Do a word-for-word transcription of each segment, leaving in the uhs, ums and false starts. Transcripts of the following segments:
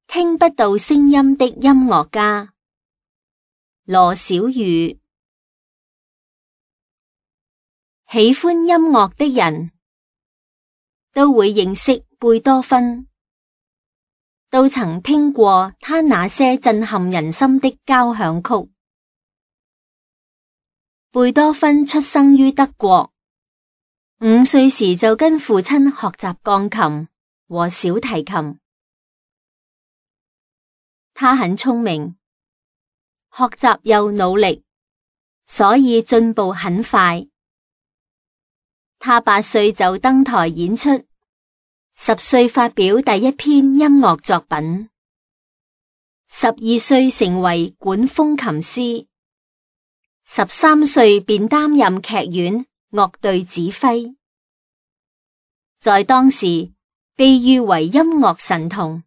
聽不到聲音的音樂家。羅小宇。喜歡音樂的人都會認識貝多芬，都曾聽過他那些震撼人心的交響曲。貝多芬出生於德國，五歲時就跟父親學習鋼琴和小提琴。他很聰明，學習又努力，所以進步很快。他八歲就登台演出，十歲發表第一篇音樂作品，十二歲成為管風琴師，十三歲便擔任劇院樂隊指揮，在當時被譽為音樂神童。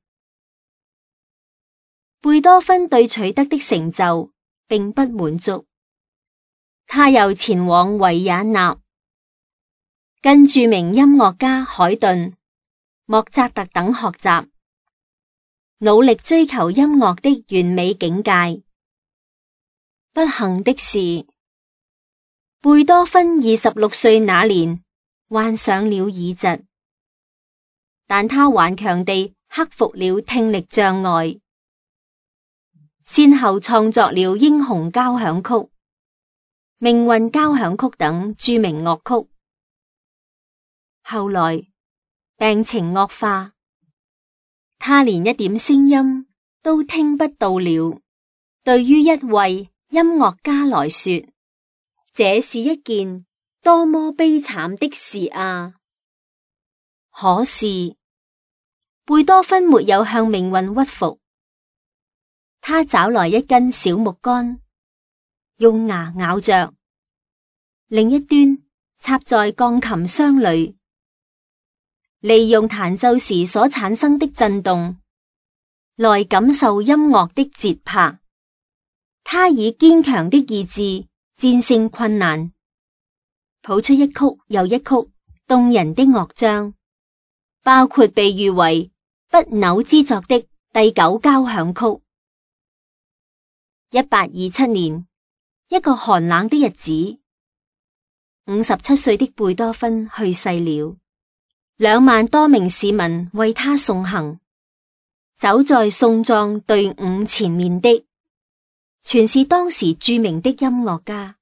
貝多芬對取得的成就並不滿足，他又前往維也納，跟著名音樂家海頓、莫扎特等學習，努力追求音樂的完美境界。不幸的是，貝多芬二十六歲那年患上了耳疾，但他頑強地克服了聽力障礙，先後創作了英雄交響曲、命運交響曲等著名樂曲。後來病情惡化，他連一點聲音都聽不到了。對於一位音樂家來說，這是一件多麼悲慘的事啊！可是貝多芬沒有向命運屈服，他找來一根小木杆，用牙咬着，另一端插在鋼琴箱裏，利用彈奏時所產生的震動來感受音樂的節拍。他以堅強的意志戰勝困難，譜出一曲又一曲動人的樂章，包括被譽為不朽之作的第九交響曲。一八二七年，一個寒冷的日子，五十七歲的貝多芬去世了。兩萬多名市民為他送行，走在送葬隊伍前面的，全是當時著名的音樂家。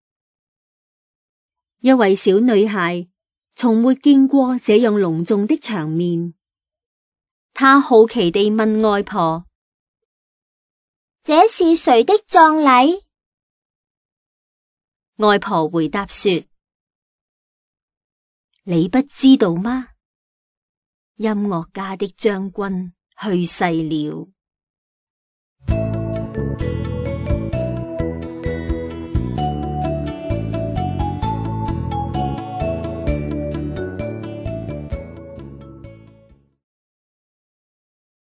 一位小女孩從沒見過這樣隆重的場面，她好奇地問外婆：這是誰的葬禮？外婆回答說：你不知道嗎？音樂家的將軍去世了。